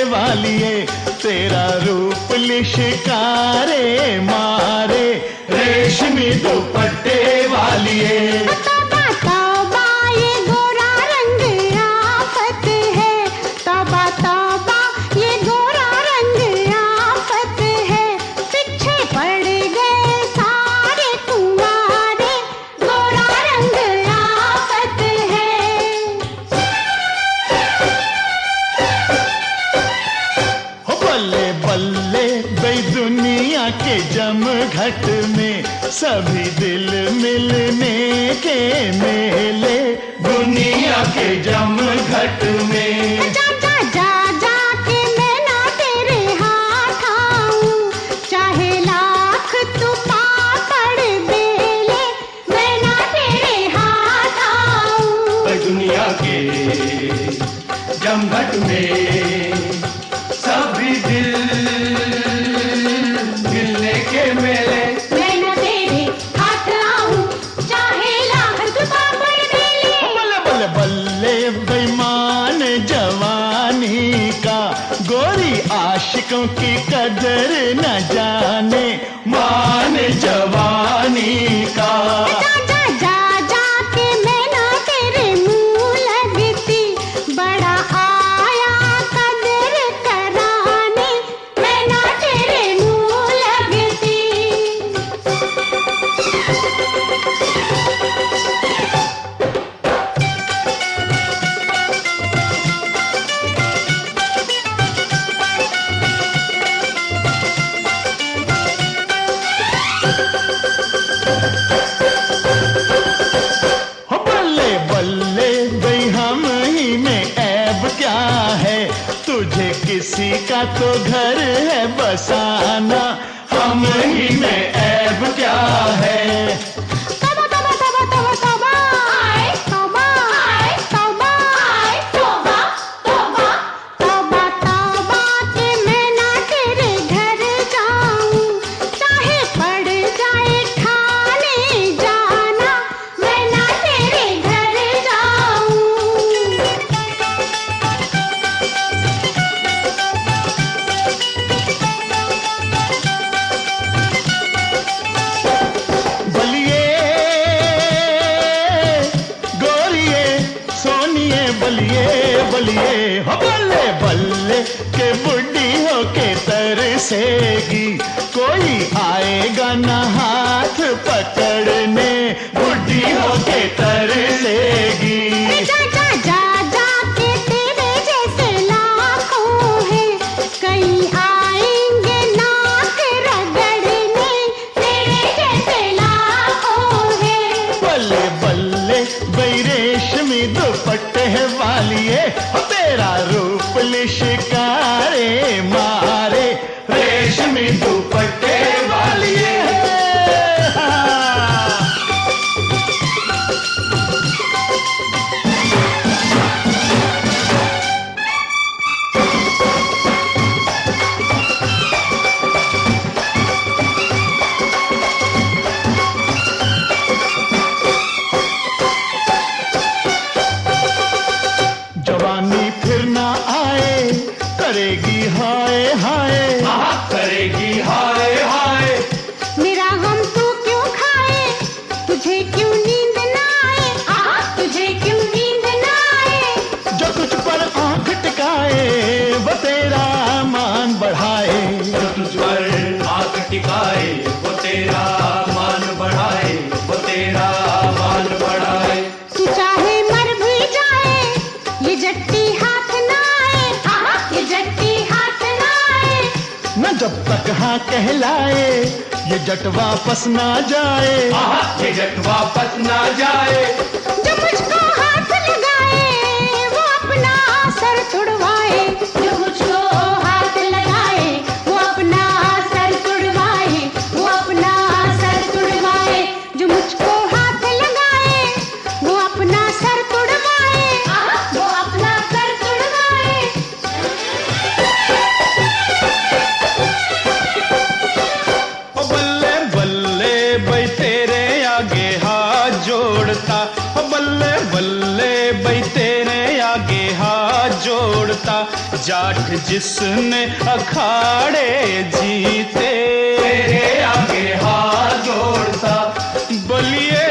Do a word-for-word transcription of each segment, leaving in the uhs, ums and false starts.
वालिए, तेरा रूप लिशकारे मारे, रेशमी दुपट्टे वालिए। तौबा तौबा ये गोरा रंग आफत है, तौबा तौबा ये गोरा रंग आफत है, पीछे पड़ गए सारे तुम्हारे, गोरा रंग आफत है। हो बल्ले बल्ले बई दुनिया के जमघट में, सभी दिल मिलने के मेले, दुनिया के जमघट में। जा जा जा जा के मैं ना तेरे हाथ आऊं, चाहे लाख तू पापड़ बेले, मैं ना तेरे हाथ आऊं। बई दुनिया के जमघट में, सभी दिल मिलने के मेले, मैं ना तेरे हाथ आऊं, चाहे लाख तू पापड़ बेले। बल्ले बल्ले बल्ले बेईमान जवानी का, गोरी आशिकों की कदर न जाने, मान जवानी का। जा जा जा जा के मैं ना तेरे मुंह लगती, बड़ा आया कदर कराने, मैं ना तेरे मुंह लगती। हो बल्ले बल्ले बई हम ही में ऐब क्या है, तुझे किसी का तो घर है बसाना, हम ही में ऐब क्या है। तौबा तौबा तौबा तौबा तौबा आए तौबा आए तौबा आए तौबा तौबा तौबा तौबा के मैं ना तेरे घर जाऊं, चाहे पड़ जाए खाने जाना, मैं ना तेरे घर जाऊं। बलिए गोरिए सोनिए, बलिए बलिए हो बल्ले बल्ले के बुढ़ी हो के तरसेगी, कोई आएगा न हाथ पकड़ने, बुढ़ी हो के तरसेगी। जा जा जा जा के तेरे जैसे लाखों हैं, कहीं आएंगे नाक रगड़ने, तेरे जैसे लाखों हैं। बल्ले बल्ले बई रेशमी दुपट्टे वालिए, हो तेरा रूप लिशकारे मारे, रेशमी दुपट्टे वालिए। हाँ। जवानी फिर ना आए, करेगी हाय हाय, करेगी हाय हाय। मेरा हम तू क्यों खाए, तुझे क्यों नींद ना आए, आहा तुझे क्यों नींद ना आए। जो तुझ पर आंख टिकाए, वो तेरा मान बढ़ाए, जो तुझ पर आंख टिकाए, वो तेरा मान बढ़ाए, वो तेरा मान बढ़ाए। तू चाहे मर भी जाए, ये जट्टी हाथ ना आए, आहा ये जट्टी हाथ ना आए। न जब तक हाँ कहलाए, ये जट वापस ना जाए, आहा, ये जट वापस ना जाए। जो मुझको हाथ लगाए, वो अपना सर तुड़वाए, जो मुझको हाथ लगाए, वो अपना सर तुड़वाए, वो अपना सर तुड़वाए। जो मुझको हाथ लगाए, वो अपना सर तुड़वाए, आहा, वो अपना सर तुड़वाए। ओ बल्ले बल्ले बई तेरे आगे हाथ जोड़ता, ठाठ जिसने अखाड़े जीते, तेरे आगे हाथ जोड़ता। बलिए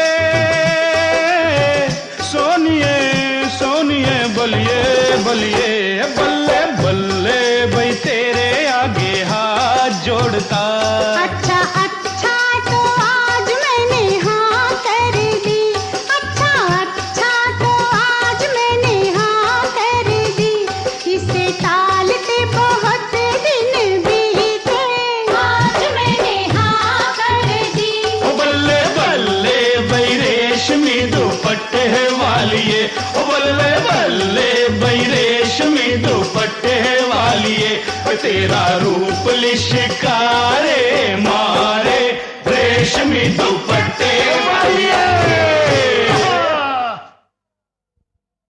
सोनिए सोनिए बलिए बलिए बल्ले बल्ले भाई तेरे आगे हाथ जोड़ता। अच्छा अच्छा तो आज मैंने हाँ कर दी, अच्छा अच्छा तो आज मैंने हाँ कर दी, इसे टालते बहुत दिन बीते, आज मैंने हाँ कर दी। ओ बल्ले बल्ले भाई रेशमी दुपट्टे वालिए, ओ बल्ले बल्ले भाई रेशमी दुपट्टे वालिए, तेरा रूप लिशकारे माँ